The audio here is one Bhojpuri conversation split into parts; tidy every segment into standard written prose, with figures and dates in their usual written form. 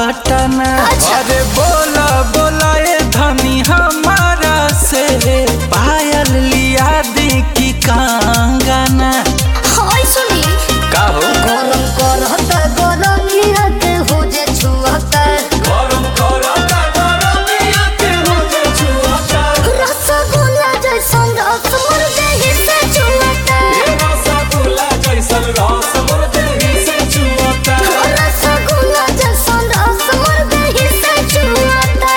पटना। अरे बोला बोला ए धनी हमारा से पायल लिया दी की कंगना। हाय सुनी का हो गरम करता गरमिया के हो जे छुअता गरम करता गरमिया के हो जे छुअता। रसगुल्ला जैसन रस मोर देहि से छुअता ए रसगुल्ला जैसन रस मोर देहि से छुअता। रसगुल्ला जैसन रस मोर देहि से छुअता।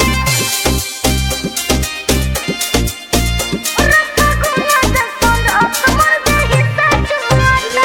रसगुल्ला जैसन रस मोर देहि से छुअता।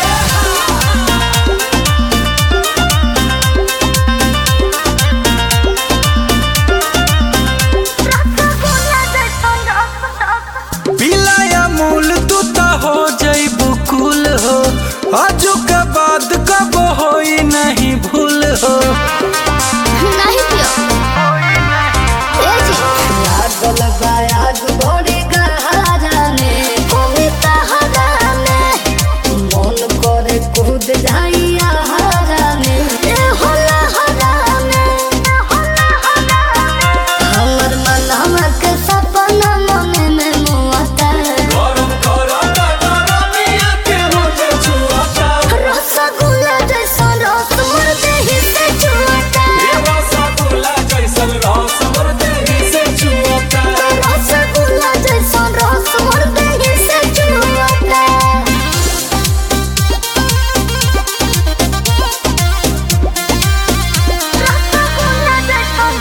पिलाया मूल तू तो हो जइबू कुल हो। आजू के बाद कब होई नहीं भूल हो। नहीं पियो ए जी लागल बायाग बड़ी गहरा में कोई तहरा में मन करे कूद जाइया हरा में ए होला हरा में हमर मनवा के सपना मन में मुआता गरम करता गरमिया के हो जे छुअता। रसगुल्ला जैसन रस मोर देहि से छुअता ए रसगुल्ला जैसन रस मोर देहि से छुअता। रसगुल्ला जैसन रस मोर देहि से छुअता। रसगुल्ला जैसन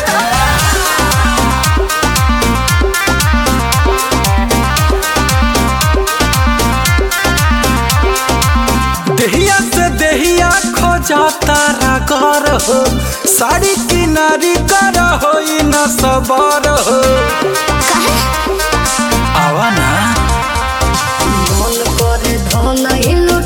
देहिया से देहिया खो जाता रागर हो। साड़ी किनारी कर होई न सबर हो। आवा ना मन करे धन हिलो